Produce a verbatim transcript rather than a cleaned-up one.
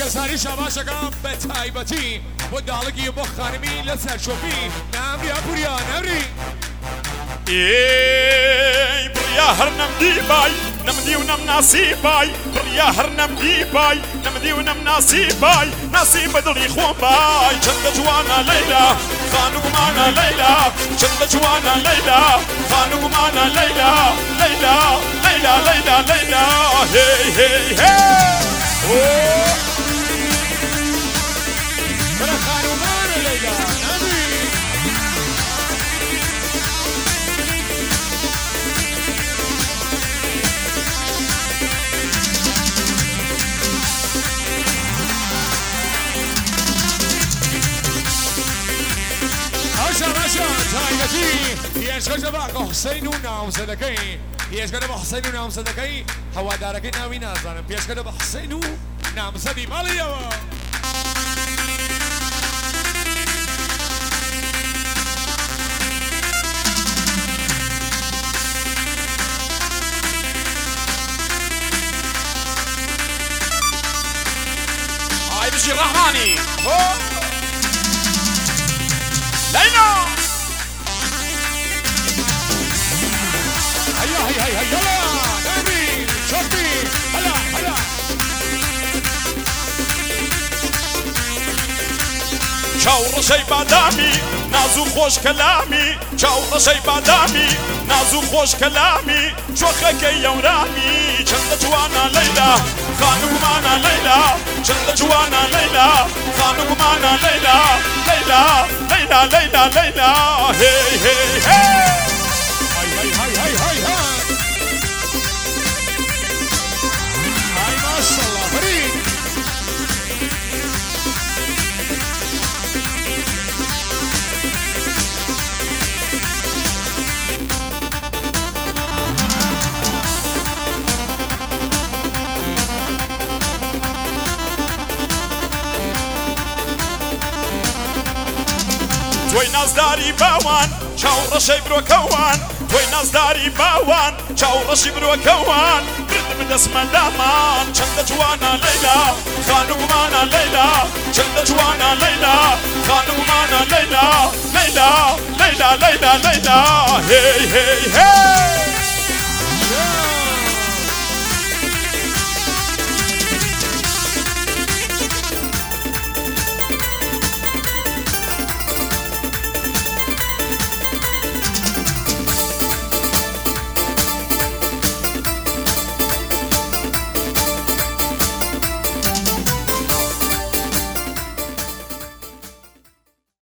ساری شباشەکەم بە تایبەتی بۆ داڵگی بۆ خانمی لەسەر شۆفی نامری ئەپوریا نەمری ئێ بڕیا هەر نەمدی بای نەمدی و نەم ناسی بای بڕیا هەر نەمدی بای نەمدی و نەم ناسی بای ناسی بە دڵی خۆم بای چەندە جوانە لەیلا خانوومانە لەیلا چەندە جوانە لەیلا خانوومانە لەیلا لەیلا لەیلا لەیلا لەیلا هێ هێ هێ برە خانوومانە لەیلا نەمری تایبەتی پێشکەشە بە حوسەین و نامزەدەکەی پێشکەشە بە حوسەین و نامزەدەکەی هەوادارەکەی ناوی نازانم پێشکەشە بە حوسەین و نامزەدی ماڵیەوە ئای بشی ڕەحمانی لەیلا هيا هيا هيا يلا نامي شوفي هلا هلا چاو ڕەشەی بادامی ناز و خۆش کەلامی چاو ڕەشەی بادامی ناز و خۆش کەلامی شۆخەکەی یەورامی چەندە جوانە لەیلا خانوومانە لەیلا چەندە جوانە لەیلا خانوومانە لەیلا لەیلا لەیلا لەیلا لەیلا هێ هێ هێ هاي هاي هاي هاي هاي هاي هاي ما شاء الله فريق توی نازداری باوان چاو ڕەشەی برۆکەوان توی نازداری باوان چاو ڕەشی برۆکەوان برد بدەسمەندامان چەندە جوانە لەیلا خانوومانە لەیلا چەندە جوانە لەیلا خانوومانە لەیلا لەیلا لەیلا لەیلا لەیلا هێ هێ هێ